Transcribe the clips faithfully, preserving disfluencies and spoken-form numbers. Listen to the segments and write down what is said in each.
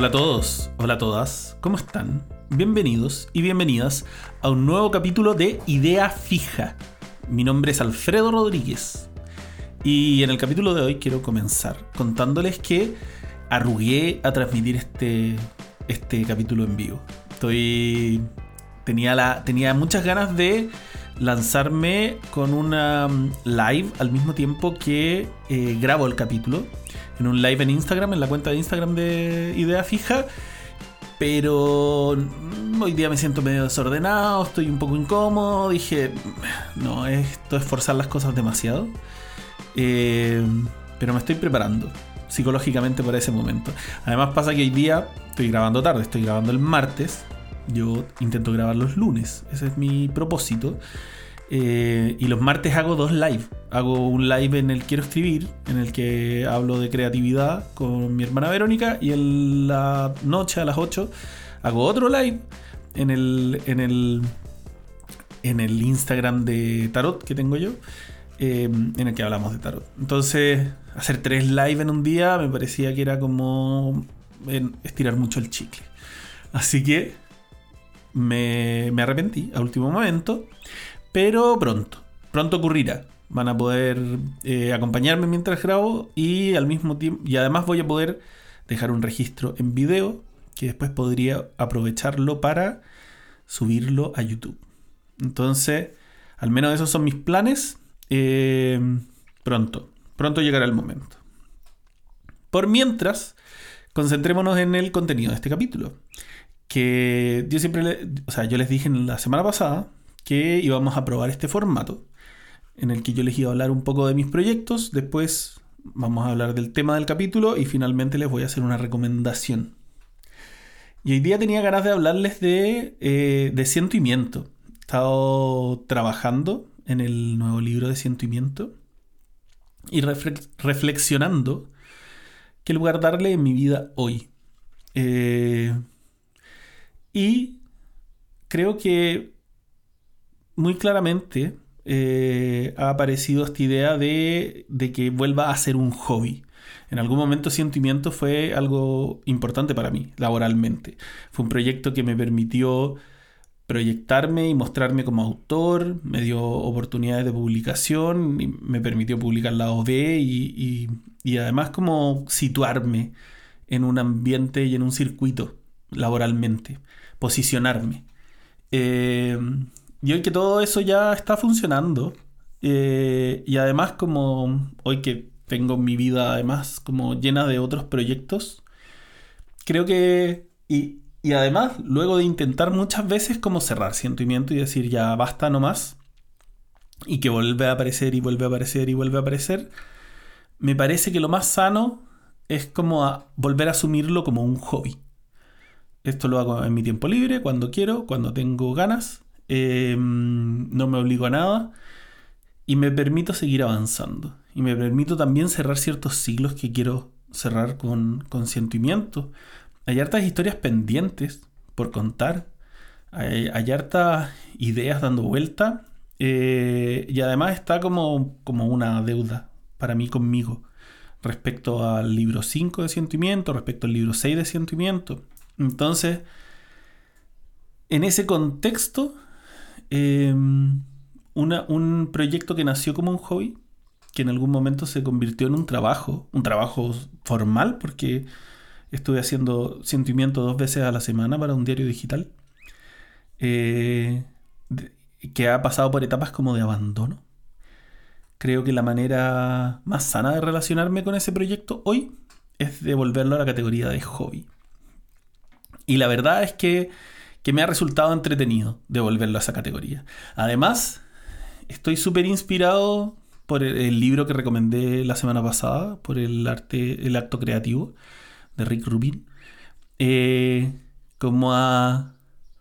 Hola a todos, hola a todas, ¿cómo están? Bienvenidos y bienvenidas a un nuevo capítulo de Idea Fija. Mi nombre es Alfredo Rodríguez y en el capítulo de hoy quiero comenzar contándoles que arrugué a transmitir este, este capítulo en vivo. Estoy... Tenía, la, tenía muchas ganas de lanzarme con una live al mismo tiempo que eh, grabo el capítulo. En un live en Instagram, en la cuenta de Instagram de Idea Fija. Pero hoy día me siento medio desordenado, estoy un poco incómodo. Dije, no, esto es forzar las cosas demasiado. Eh, pero me estoy preparando psicológicamente para ese momento. Además pasa que hoy día estoy grabando tarde, estoy grabando el martes. Yo intento grabar los lunes, ese es mi propósito. Eh, y los martes hago dos live. Hago un live en el Quiero Escribir, en el que hablo de creatividad con mi hermana Verónica. Y en la noche a las ocho hago otro live en el, en el, en el Instagram de Tarot que tengo yo, eh, en el que hablamos de Tarot. Entonces, hacer tres live en un día me parecía que era como estirar mucho el chicle. Así que me, me arrepentí a último momento. Pero pronto, pronto ocurrirá. Van a poder eh, acompañarme mientras grabo y al mismo tiempo, y además voy a poder dejar un registro en video que después podría aprovecharlo para subirlo a YouTube. Entonces, al menos esos son mis planes. Eh, pronto, pronto llegará el momento. Por mientras, concentrémonos en el contenido de este capítulo. Que yo siempre, le, o sea, yo les dije en la semana pasada que íbamos a probar este formato en el que yo les iba a hablar un poco de mis proyectos, después vamos a hablar del tema del capítulo y finalmente les voy a hacer una recomendación. Y hoy día tenía ganas de hablarles de, eh, de Ciento y Miento. He estado trabajando en el nuevo libro de Ciento y Miento y refle- reflexionando qué lugar darle en mi vida hoy. Eh, y creo que muy claramente eh, ha aparecido esta idea de, de que vuelva a ser un hobby. En algún momento Ciento y Miento fue algo importante para mí, laboralmente. Fue un proyecto que me permitió proyectarme y mostrarme como autor, me dio oportunidades de publicación, y me permitió publicar la O B y, y, y además como situarme en un ambiente y en un circuito laboralmente, posicionarme. Eh... Y hoy que todo eso ya está funcionando, eh, y además como hoy que tengo mi vida además como llena de otros proyectos, creo que, y, y además luego de intentar muchas veces como cerrar Ciento y Miento y decir ya basta nomás, y que vuelve a aparecer y vuelve a aparecer y vuelve a aparecer, me parece que lo más sano es como a volver a asumirlo como un hobby. Esto lo hago en mi tiempo libre, cuando quiero, cuando tengo ganas. Eh, no me obligo a nada y me permito seguir avanzando y me permito también cerrar ciertos ciclos que quiero cerrar con, con Ciento y Miento. Hay hartas historias pendientes por contar, hay, hay hartas ideas dando vuelta, eh, y además está como, como una deuda para mí conmigo respecto al libro cinco de Ciento y Miento, respecto al libro seis de Ciento y Miento. Entonces, en ese contexto, Eh, una, un proyecto que nació como un hobby, que en algún momento se convirtió en un trabajo, un trabajo formal, porque estuve haciendo Ciento y Miento dos veces a la semana para un diario digital, eh, de, que ha pasado por etapas como de abandono. Creo que la manera más sana de relacionarme con ese proyecto hoy es devolverlo a la categoría de hobby. Y la verdad es que que me ha resultado entretenido devolverlo a esa categoría. Además, estoy súper inspirado por el, el libro que recomendé la semana pasada, por el arte, el acto creativo de Rick Rubin, eh, como a,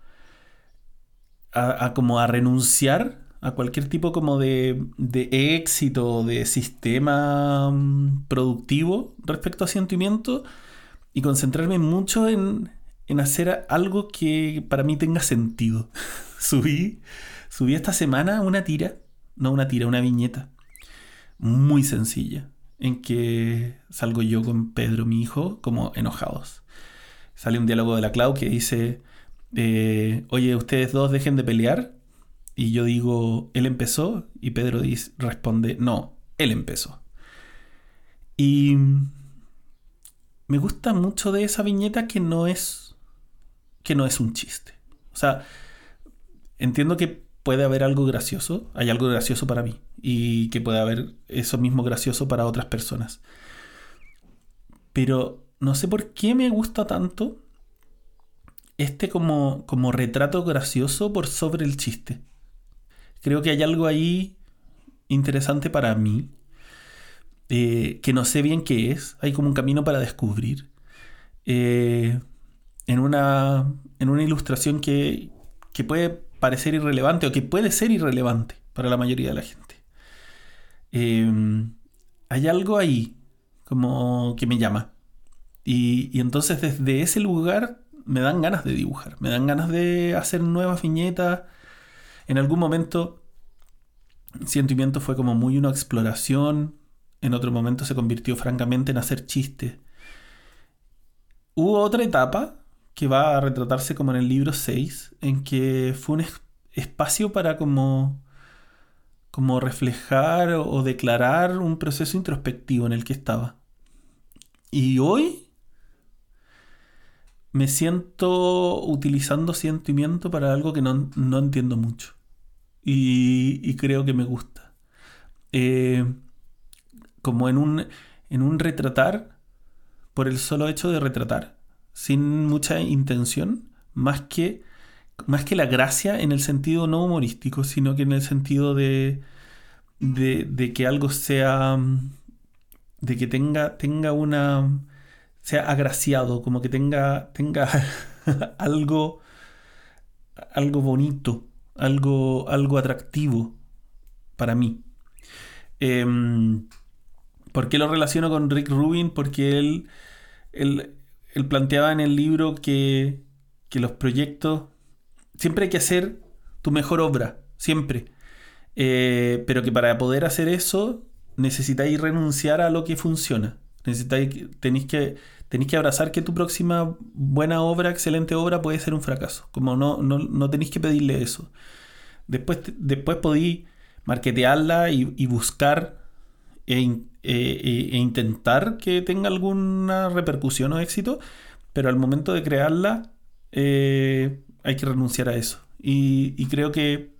a, a como a renunciar a cualquier tipo como de, de éxito, de sistema um, productivo respecto a Ciento y Miento y concentrarme mucho en en hacer algo que para mí tenga sentido. subí, subí esta semana una tira, no una tira, una viñeta muy sencilla, en que salgo yo con Pedro, mi hijo, como enojados. sale un diálogo de la Clau que dice, eh, oye, ustedes dos dejen de pelear. Y yo digo, él empezó. Y Pedro dice, responde, no, él empezó. Y me gusta mucho de esa viñeta que no es, que no es un chiste. O sea, entiendo que puede haber algo gracioso, hay algo gracioso para mí, y que puede haber eso mismo gracioso para otras personas. Pero no sé por qué me gusta tanto este como, como retrato gracioso por sobre el chiste. Creo que hay algo ahí interesante para mí, eh, que no sé bien qué es. Hay como un camino para descubrir. Eh, en, una, en una ilustración que, que puede parecer irrelevante o que puede ser irrelevante para la mayoría de la gente. Eh, hay algo ahí como que me llama. Y, y entonces desde ese lugar me dan ganas de dibujar. Me dan ganas de hacer nuevas viñetas. En algún momento Sentimiento fue como muy una exploración. En otro momento se convirtió francamente en hacer chistes. Hubo otra etapa que va a retratarse como en el libro seis, en que fue un es- espacio para como, como reflejar o, o declarar un proceso introspectivo en el que estaba. Y hoy me siento utilizando sentimiento para algo que no, no entiendo mucho. Y, y creo que me gusta. Eh, como en un, en un retratar, por el solo hecho de retratar, sin mucha intención, más que, más que la gracia en el sentido no humorístico, sino que en el sentido de, de, de que algo sea, de que tenga, tenga una, sea agraciado, como que tenga, tenga algo, algo bonito, algo, algo atractivo para mí. Eh, ¿Por qué lo relaciono con Rick Rubin? Porque él, él, él planteaba en el libro que, que los proyectos siempre hay que hacer tu mejor obra, siempre. Eh, pero que para poder hacer eso necesitáis renunciar a lo que funciona. Necesitáis, tenéis que, tenéis que abrazar que tu próxima buena obra, excelente obra, puede ser un fracaso. Como no, no, no tenéis que pedirle eso. Después, después podéis marketearla y, y buscar e, e, e intentar que tenga alguna repercusión o éxito, pero al momento de crearla eh, hay que renunciar a eso. Y, y creo que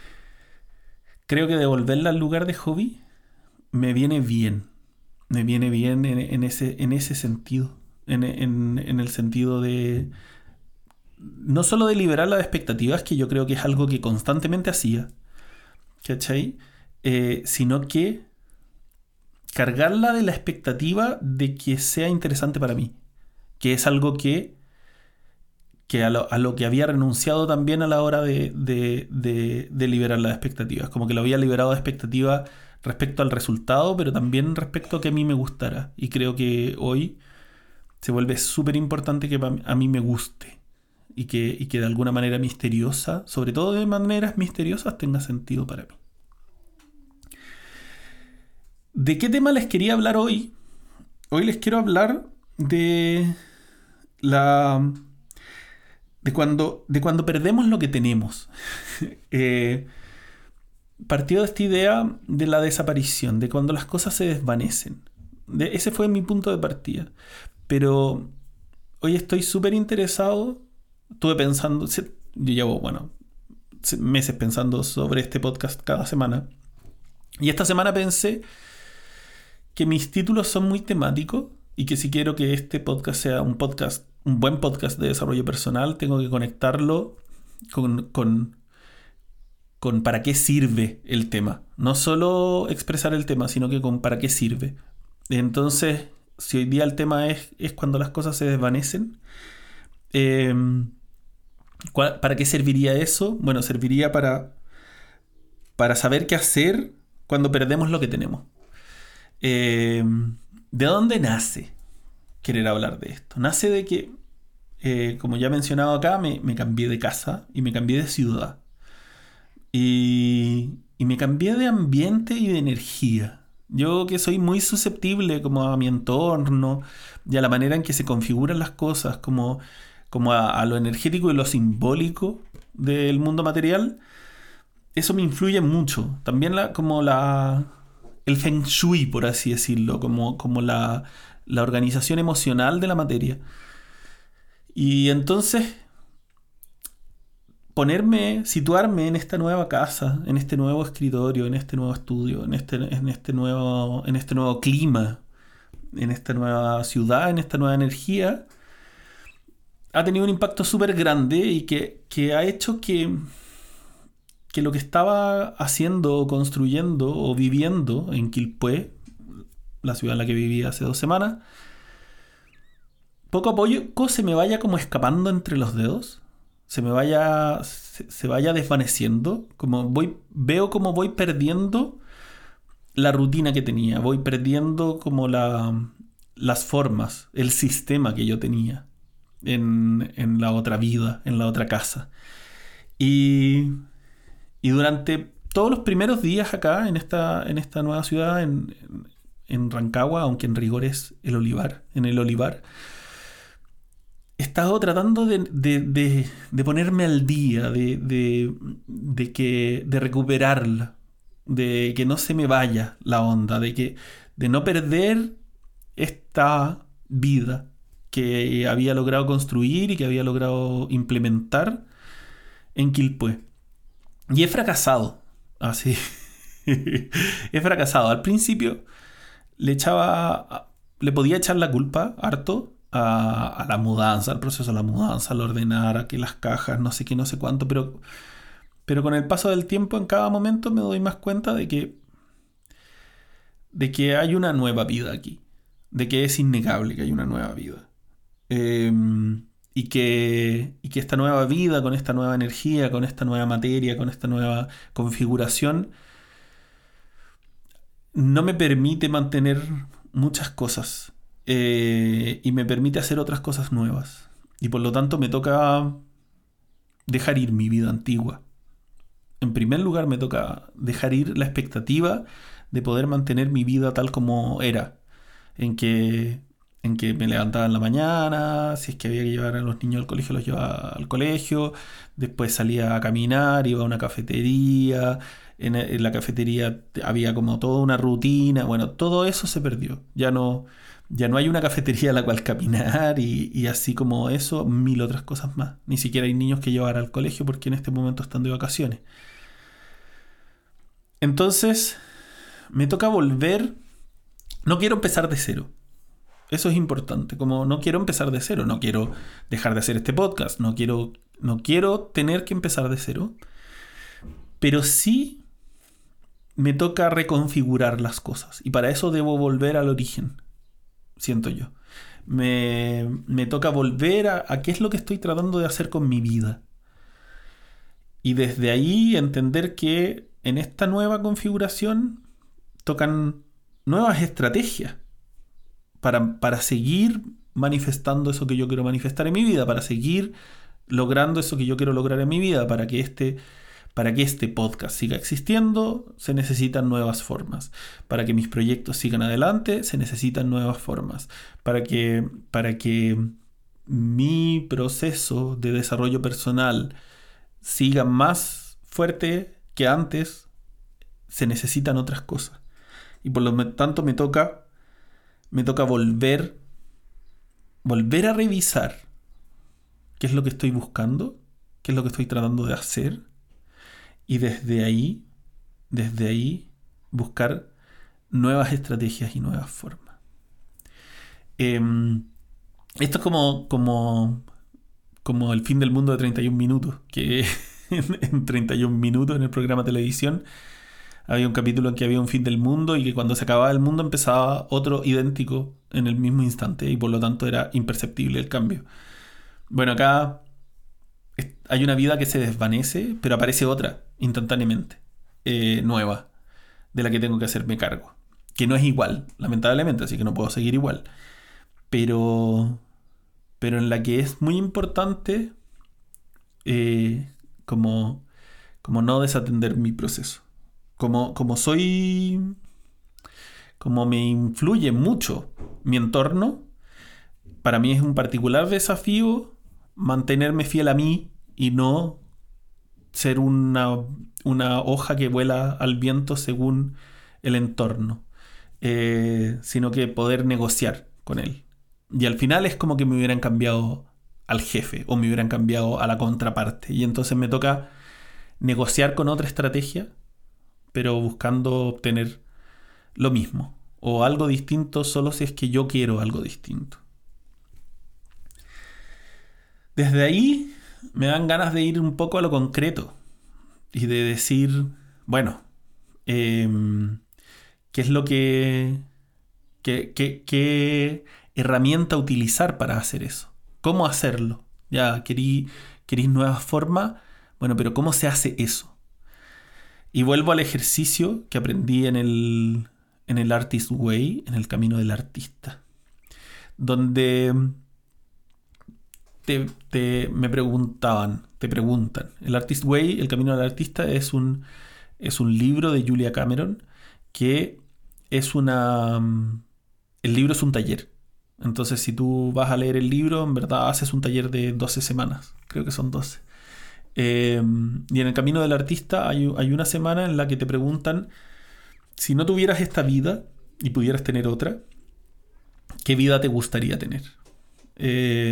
creo que devolverla al lugar de hobby me viene bien. Me viene bien en, en ese, en ese sentido. En, en, en el sentido de no solo de liberar las expectativas, que yo creo que es algo que constantemente hacía, ¿cachai? Eh, sino que cargarla de la expectativa de que sea interesante para mí, que es algo que, que a, lo, a lo que había renunciado también a la hora de, de, de, de liberar las expectativas, como que lo había liberado de expectativas respecto al resultado, pero también respecto a que a mí me gustara, y creo que hoy se vuelve súper importante que a mí me guste y que, y que de alguna manera misteriosa, sobre todo de maneras misteriosas, tenga sentido para mí. ¿De qué tema les quería hablar hoy? Hoy les quiero hablar de la de cuando de cuando perdemos lo que tenemos. eh, partió de esta idea de la desaparición, de cuando las cosas se desvanecen. De, ese fue mi punto de partida. Pero hoy estoy súper interesado. Estuve pensando, yo llevo, bueno, meses pensando sobre este podcast cada semana. Y esta semana pensé que mis títulos son muy temáticos y que si quiero que este podcast sea un podcast, un buen podcast de desarrollo personal, tengo que conectarlo con, con, con para qué sirve el tema. No solo expresar el tema, sino que con para qué sirve. Entonces, si hoy día el tema es, es cuando las cosas se desvanecen, eh, ¿para qué serviría eso? Bueno, serviría para, para saber qué hacer cuando perdemos lo que tenemos. Eh, ¿De dónde nace querer hablar de esto? Nace de que, eh, como ya he mencionado acá, me, me cambié de casa y me cambié de ciudad. Y, y me cambié de ambiente y de energía. Yo que soy muy susceptible como a mi entorno y a la manera en que se configuran las cosas, como, como a, a lo energético y lo simbólico del mundo material, eso me influye mucho. También la, como la, el feng shui, por así decirlo, como, como la, la organización emocional de la materia. Y entonces ponerme, situarme en esta nueva casa, en este nuevo escritorio, en este nuevo estudio, en este, en este, nuevo, en este nuevo clima, en esta nueva ciudad, en esta nueva energía, ha tenido un impacto súper grande y que, que ha hecho que, que lo que estaba haciendo, o construyendo o viviendo en Quilpué, la ciudad en la que viví hace dos semanas, poco a poco se me vaya como escapando entre los dedos, se me vaya, se, se vaya desvaneciendo, como voy, veo como voy perdiendo la rutina que tenía, voy perdiendo como la, las formas, el sistema que yo tenía en, en la otra vida, en la otra casa. Y, y durante todos los primeros días acá, en esta, en esta nueva ciudad, en, en Rancagua, aunque en rigor es el Olivar, en el Olivar, he estado tratando de, de, de, de ponerme al día, de, de, de, que, de recuperarla, de que no se me vaya la onda, de, que, de no perder esta vida que había logrado construir y que había logrado implementar en Quilpué. Y he fracasado, así. He fracasado. Al principio le echaba, le podía echar la culpa harto a, a la mudanza, al proceso de la mudanza, al ordenar, a que las cajas, no sé qué, no sé cuánto, pero, pero con el paso del tiempo en cada momento me doy más cuenta de que, de que hay una nueva vida aquí, de que es innegable que hay una nueva vida. Eh, y, que, y que esta nueva vida, con esta nueva energía, con esta nueva materia, con esta nueva configuración, no me permite mantener muchas cosas. Eh, y me permite hacer otras cosas nuevas. Y por lo tanto me toca dejar ir mi vida antigua. En primer lugar me toca dejar ir la expectativa de poder mantener mi vida tal como era. En que, en que me levantaba en la mañana, si es que había que llevar a los niños al colegio, los llevaba al colegio. Después salía a caminar, iba a una cafetería. En, en la cafetería había como toda una rutina. Bueno, todo eso se perdió. Ya no... Ya no hay una cafetería a la cual caminar y, y así como eso, mil otras cosas más. Ni siquiera hay niños que llevar al colegio porque en este momento están de vacaciones. Entonces, me toca volver. No quiero empezar de cero. Eso es importante. Como no quiero empezar de cero. No quiero dejar de hacer este podcast. No quiero, no quiero tener que empezar de cero. Pero sí me toca reconfigurar las cosas. Y para eso debo volver al origen. Siento yo. Me, me toca volver a, a qué es lo que estoy tratando de hacer con mi vida. Y desde ahí entender que en esta nueva configuración tocan nuevas estrategias para, para seguir manifestando eso que yo quiero manifestar en mi vida, para seguir logrando eso que yo quiero lograr en mi vida, para que este... Para que este podcast siga existiendo, se necesitan nuevas formas. Para que mis proyectos sigan adelante, se necesitan nuevas formas. Para que, para que mi proceso de desarrollo personal siga más fuerte que antes, se necesitan otras cosas. Y por lo tanto me toca, me toca volver, volver a revisar qué es lo que estoy buscando, qué es lo que estoy tratando de hacer. Y desde ahí, desde ahí, buscar nuevas estrategias y nuevas formas. Eh, esto es como, como, como el fin del mundo de treinta y un minutos, que en treinta y un minutos en el programa de televisión había un capítulo en que había un fin del mundo y que cuando se acababa el mundo empezaba otro idéntico en el mismo instante y por lo tanto era imperceptible el cambio. Bueno, acá hay una vida que se desvanece, pero aparece otra instantáneamente, eh, nueva, de la que tengo que hacerme cargo. Que no es igual, lamentablemente, así que no puedo seguir igual. Pero, pero en la que es muy importante eh, como, como no desatender mi proceso. Como, como soy... como me influye mucho mi entorno, para mí es un particular desafío mantenerme fiel a mí y no ser una, una hoja que vuela al viento según el entorno, eh, sino que poder negociar con él. Y al final es como que me hubieran cambiado al jefe o me hubieran cambiado a la contraparte. Y entonces me toca negociar con otra estrategia, pero buscando obtener lo mismo o algo distinto solo si es que yo quiero algo distinto. Desde ahí me dan ganas de ir un poco a lo concreto y de decir, bueno, eh, ¿qué es lo que, qué, qué, qué herramienta utilizar para hacer eso? ¿Cómo hacerlo? Ya, querí, queréis nuevas formas, bueno, pero ¿cómo se hace eso? Y vuelvo al ejercicio que aprendí en el, en el Artist Way, en el camino del artista, donde te, te, me preguntaban, te preguntan. El Artist Way, el camino del artista, es un, es un libro de Julia Cameron que es una... El libro es un taller. Entonces, si tú vas a leer el libro, en verdad haces un taller de doce semanas. Creo que son doce. Eh, y en el camino del artista hay, hay una semana en la que te preguntan, si no tuvieras esta vida y pudieras tener otra, ¿qué vida te gustaría tener? Eh,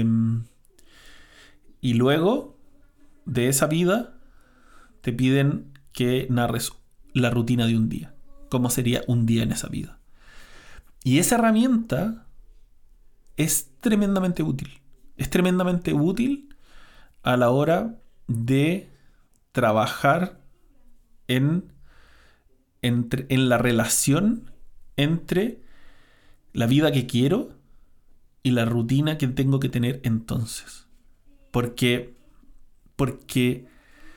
y luego de esa vida te piden que narres la rutina de un día. ¿Cómo sería un día en esa vida? Y esa herramienta es tremendamente útil. Es tremendamente útil a la hora de trabajar en, entre, en la relación entre la vida que quiero y la rutina que tengo que tener entonces. Porque, porque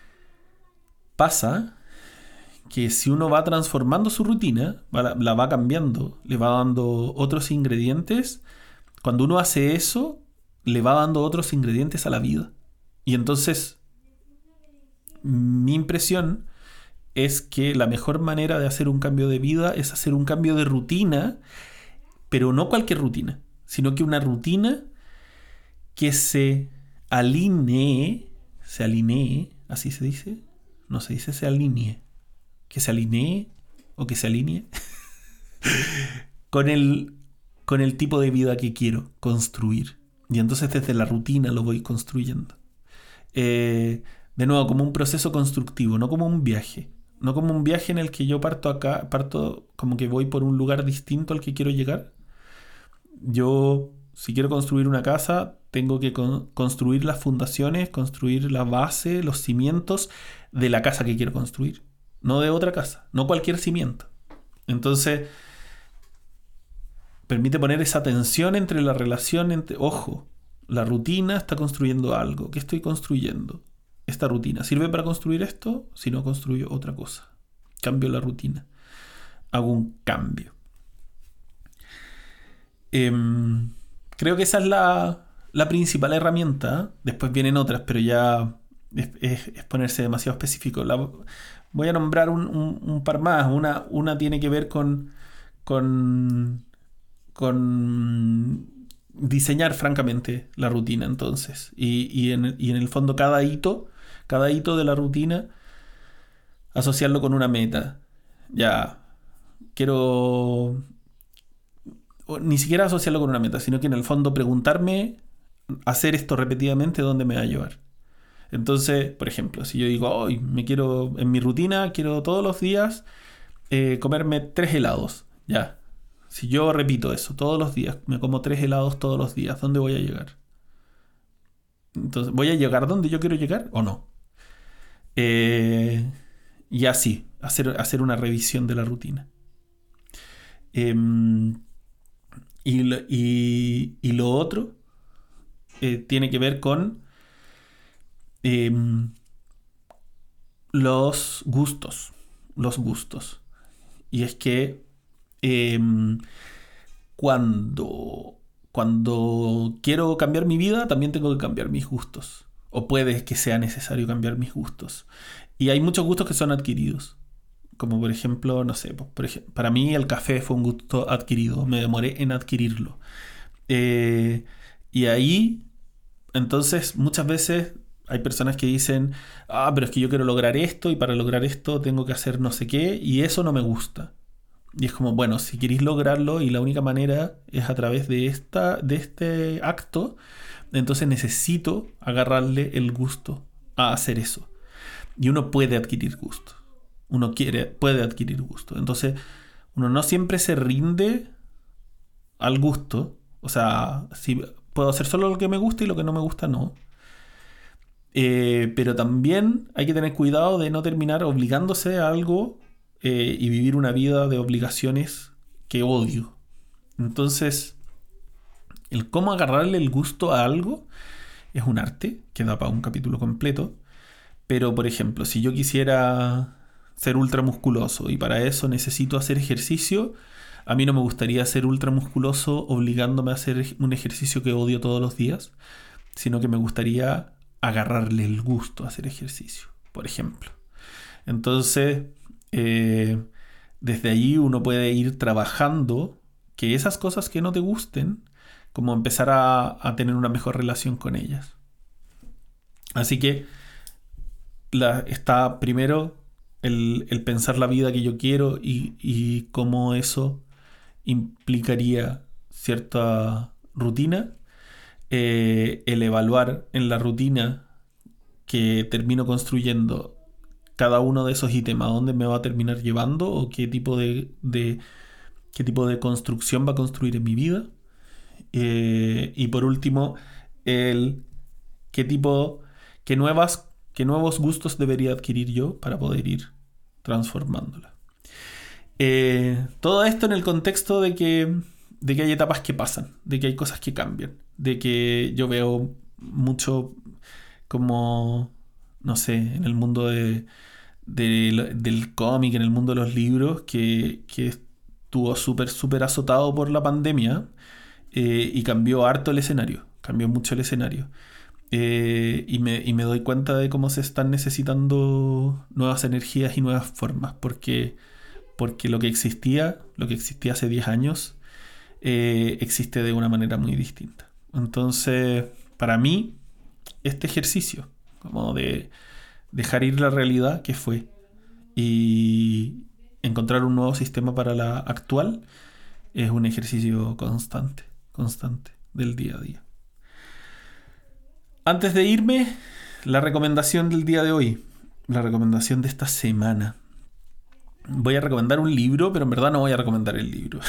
pasa que si uno va transformando su rutina, la, la va cambiando, le va dando otros ingredientes, cuando uno hace eso, le va dando otros ingredientes a la vida. Y entonces mi impresión es que la mejor manera de hacer un cambio de vida es hacer un cambio de rutina, pero no cualquier rutina, sino que una rutina que se alinee, se alinee, así se dice, no se dice se alinee, que se alinee o que se alinee con el, con el tipo de vida que quiero construir. Y entonces desde la rutina lo voy construyendo. Eh, de nuevo, como un proceso constructivo, no como un viaje. No como un viaje en el que yo parto acá, parto como que voy por un lugar distinto al que quiero llegar. Yo, si quiero construir una casa, tengo que con- construir las fundaciones, construir la base, los cimientos de la casa que quiero construir. No de otra casa, no cualquier cimiento. Entonces, permite poner esa tensión entre la relación entre... Ojo, la rutina está construyendo algo. ¿Qué estoy construyendo? Esta rutina. ¿Sirve para construir esto? Si no, construyo otra cosa. Cambio la rutina. Hago un cambio. Eh, creo que esa es la, la principal herramienta. Después vienen otras, pero ya es, es, es ponerse demasiado específico. La, voy a nombrar un, un, un par más. Una, una tiene que ver con... con con diseñar francamente la rutina entonces y, y, en, y en el fondo cada hito cada hito de la rutina asociarlo con una meta. Ya quiero ni siquiera asociarlo con una meta, sino que en el fondo preguntarme hacer esto repetidamente, ¿dónde me va a llevar? Entonces, por ejemplo, si yo digo hoy oh, me quiero en mi rutina quiero todos los días eh, comerme tres helados, ya. Si yo repito eso todos los días, me como tres helados todos los días, ¿dónde voy a llegar? Entonces, ¿voy a llegar donde yo quiero llegar o no? Eh, y así, hacer, hacer una revisión de la rutina. Eh, y, lo, y, y lo otro eh, tiene que ver con eh, los gustos. Los gustos. Y es que Eh, cuando, cuando quiero cambiar mi vida, también tengo que cambiar mis gustos. O puede que sea necesario cambiar mis gustos. Y hay muchos gustos que son adquiridos. como por ejemplo, no sé, por ej- para mí el café fue un gusto adquirido, me demoré en adquirirlo. Eh, y ahí, entonces, muchas veces hay personas que dicen, ah, pero es que yo quiero lograr esto y para lograr esto tengo que hacer no sé qué y eso no me gusta. Y es como, bueno, si queréis lograrlo y la única manera es a través de, esta, de este acto, entonces necesito agarrarle el gusto a hacer eso. Y uno puede adquirir gusto. Uno quiere, puede adquirir gusto. Entonces, uno no siempre se rinde al gusto. O sea, si puedo hacer solo lo que me gusta y lo que no me gusta no. Eh, pero también hay que tener cuidado de no terminar obligándose a algo eh, y vivir una vida de obligaciones que odio. Entonces, el cómo agarrarle el gusto a algo es un arte que da para un capítulo completo. Pero, por ejemplo, si yo quisiera ser ultramusculoso y para eso necesito hacer ejercicio, a mí no me gustaría ser ultramusculoso obligándome a hacer un ejercicio que odio todos los días, sino que me gustaría agarrarle el gusto a hacer ejercicio, por ejemplo. Entonces, eh, desde allí uno puede ir trabajando que esas cosas que no te gusten, como empezar a, a tener una mejor relación con ellas. Así que la, está primero el, el pensar la vida que yo quiero y, y cómo eso implicaría cierta rutina. Eh, el evaluar en la rutina que termino construyendo cada uno de esos ítems, a dónde me va a terminar llevando o qué tipo de, de, qué tipo de construcción va a construir en mi vida. Eh, y por último, el qué tipo, qué nuevas, qué nuevos gustos debería adquirir yo para poder ir transformándola. Eh, todo esto en el contexto de que, de que hay etapas que pasan, de que hay cosas que cambian, de que yo veo mucho como, no sé, en el mundo de, de, del cómic, en el mundo de los libros, que, que estuvo súper, súper azotado por la pandemia eh, y cambió harto el escenario, cambió mucho el escenario. Eh, y, me, y me doy cuenta de cómo se están necesitando nuevas energías y nuevas formas, porque, porque lo que existía, lo que existía hace diez años, eh, existe de una manera muy distinta. Entonces, para mí, este ejercicio, como de dejar ir la realidad que fue y encontrar un nuevo sistema para la actual, es un ejercicio constante, constante del día a día. Antes de irme, la recomendación del día de hoy, la recomendación de esta semana. Voy a recomendar un libro, pero en verdad no voy a recomendar el libro.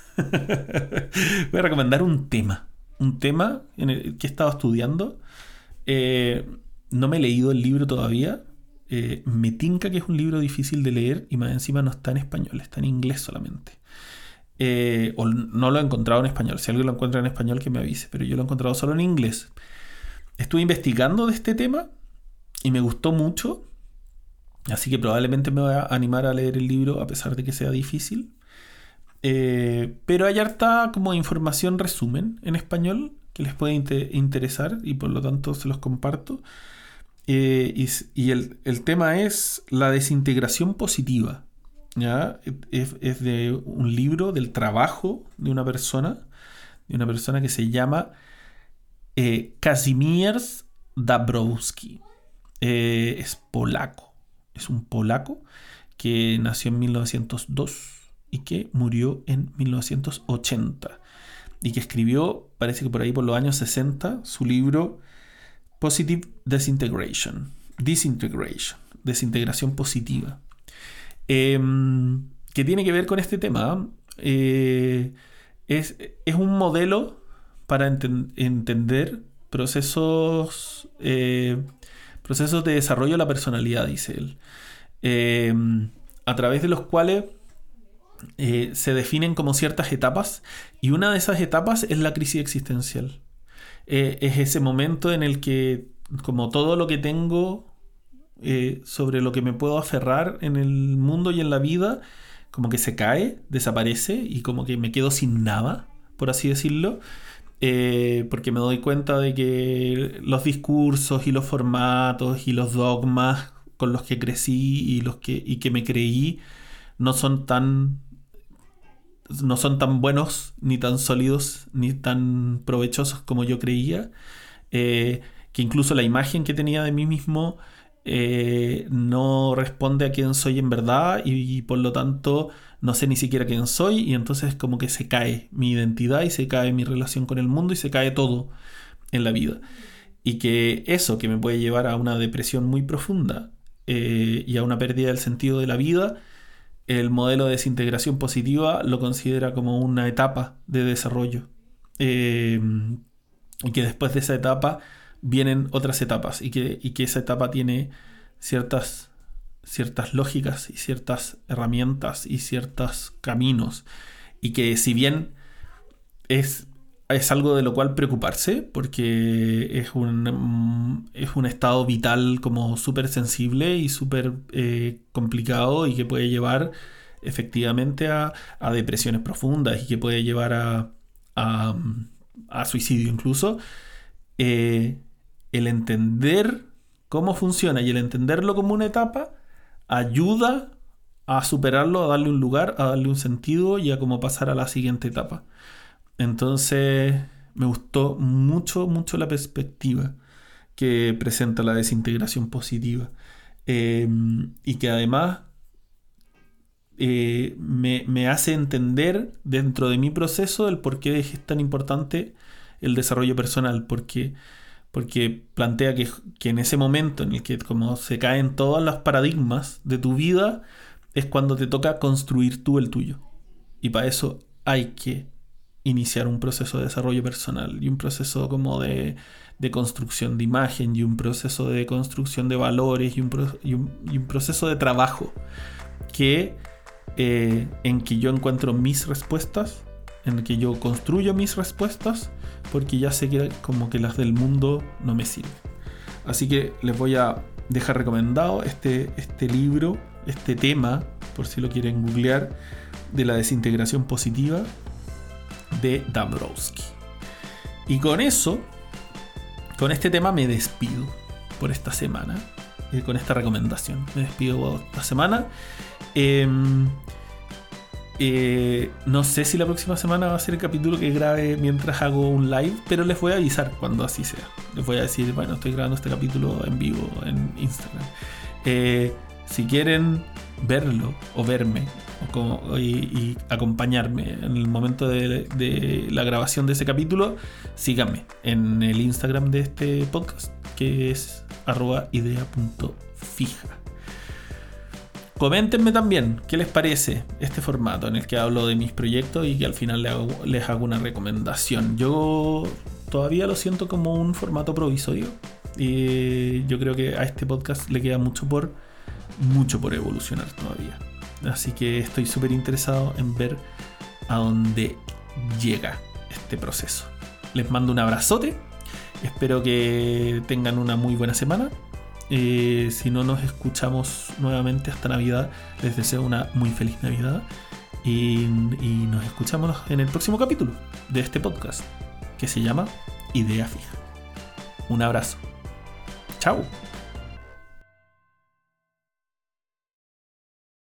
Voy a recomendar un tema. Un tema en el que he estado estudiando. Eh, no me he leído el libro todavía. Eh, me tinca que es un libro difícil de leer y más encima no está en español, está en inglés solamente. Eh, o no lo he encontrado en español. Si alguien lo encuentra en español, que me avise. Pero yo lo he encontrado solo en inglés. Estuve investigando de este tema y me gustó mucho. Así que probablemente me voy a animar a leer el libro a pesar de que sea difícil. Eh, pero hay harta como información resumen en español que les puede inter- interesar y por lo tanto se los comparto. Eh, y y el, el tema es la desintegración positiva. ¿Ya? Es, es de un libro del trabajo de una persona, de una persona que se llama eh, Kazimierz Dabrowski. Eh, es polaco. Es un polaco que nació en mil novecientos dos y que murió en mil novecientos ochenta. Y que escribió, parece que por ahí por los años sesenta, su libro Positive Disintegration. Disintegration. Desintegración positiva. Eh, que tiene que ver con este tema. Eh, es, es un modelo para enten- entender procesos, eh, procesos de desarrollo de la personalidad, dice él. Eh, a través de los cuales eh, se definen como ciertas etapas y una de esas etapas es la crisis existencial. Eh, es ese momento en el que como todo lo que tengo eh, sobre lo que me puedo aferrar en el mundo y en la vida como que se cae, desaparece y como que me quedo sin nada, por así decirlo. Eh, porque me doy cuenta de que los discursos y los formatos y los dogmas con los que crecí y los que, y que me creí no son tan no son tan buenos, ni tan sólidos, ni tan provechosos como yo creía. Eh, que incluso la imagen que tenía de mí mismo eh, no responde a quién soy en verdad, y, y por lo tanto no sé ni siquiera quién soy, y entonces como que se cae mi identidad y se cae mi relación con el mundo y se cae todo en la vida. Y que eso, que me puede llevar a una depresión muy profunda eh, y a una pérdida del sentido de la vida, el modelo de desintegración positiva lo considera como una etapa de desarrollo. Eh, y que después de esa etapa vienen otras etapas, y que, y que esa etapa tiene ciertas, ciertas lógicas y ciertas herramientas y ciertos caminos. Y que si bien es... es algo de lo cual preocuparse, porque es un, es un estado vital como súper sensible y súper eh, complicado, y que puede llevar efectivamente a, a depresiones profundas, y que puede llevar a, a, a suicidio incluso. Eh, el entender cómo funciona y el entenderlo como una etapa ayuda a superarlo, a darle un lugar, a darle un sentido y a cómo pasar a la siguiente etapa. Entonces me gustó mucho, mucho la perspectiva que presenta la desintegración positiva, eh, y que además eh, me, me hace entender dentro de mi proceso el por qué es tan importante el desarrollo personal, porque, porque plantea que, que en ese momento en el que como se caen todos los paradigmas de tu vida, es cuando te toca construir tú el tuyo, y para eso hay que iniciar un proceso de desarrollo personal y un proceso como de, de construcción de imagen y un proceso de construcción de valores y un, pro, y un, y un proceso de trabajo que eh, en que yo encuentro mis respuestas, en que yo construyo mis respuestas, porque ya sé que como que las del mundo no me sirven. Así que les voy a dejar recomendado este, este libro, este tema, por si lo quieren googlear, de la desintegración positiva de Dabrowski. Y con eso, con este tema me despido por esta semana, eh, con esta recomendación me despido por esta semana. eh, eh, no sé si la próxima semana va a ser el capítulo que grabe mientras hago un live, pero les voy a avisar cuando así sea. Les voy a decir, bueno, estoy grabando este capítulo en vivo en Instagram. eh, si quieren verlo o verme o como, y, y acompañarme en el momento de, de la grabación de ese capítulo, síganme en el Instagram de este podcast, que es arroba idea punto fija. Coméntenme también qué les parece este formato en el que hablo de mis proyectos y que al final les hago, les hago una recomendación. Yo todavía lo siento como un formato provisorio, y yo creo que a este podcast le queda mucho por mucho por evolucionar todavía. Así que estoy súper interesado en ver a dónde llega este proceso. Les mando un abrazote. Espero que tengan una muy buena semana. Eh, si no nos escuchamos nuevamente hasta Navidad, les deseo una muy feliz Navidad. Y, y nos escuchamos en el próximo capítulo de este podcast, que se llama Idea Fija. Un abrazo. Chao.